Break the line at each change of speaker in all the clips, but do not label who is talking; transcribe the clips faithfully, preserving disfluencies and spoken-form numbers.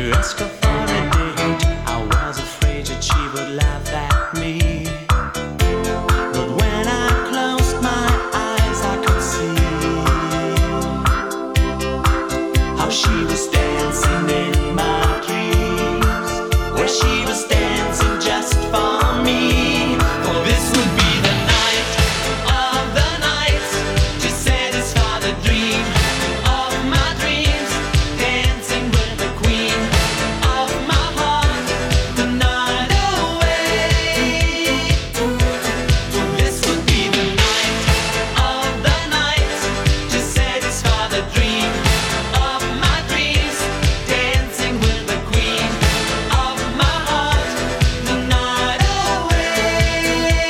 ask her for a date. I was afraid that she would laugh at me. But when I closed my eyes, I could see how she was dancing in my dreams, where she was dancing just for me. For this would be the night of the night to satisfy the dream of my dreams, dancing with the queen of my heart the night away. This would be the night of the night to satisfy the dream of my dreams, dancing with the queen of my heart the night away.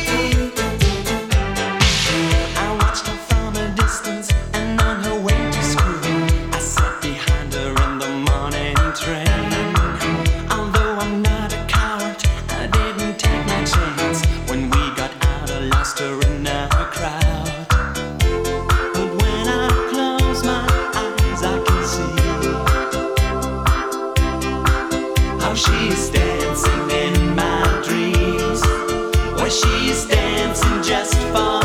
I watched her from a distance, and on her way to school, I sat behind her in the morning train. Although I'm not a coward, I didn't take my chance. When we got out, I lost her in a crowd. But when I close my eyes, I can see how she's dancing in my dreams, where she's dancing just for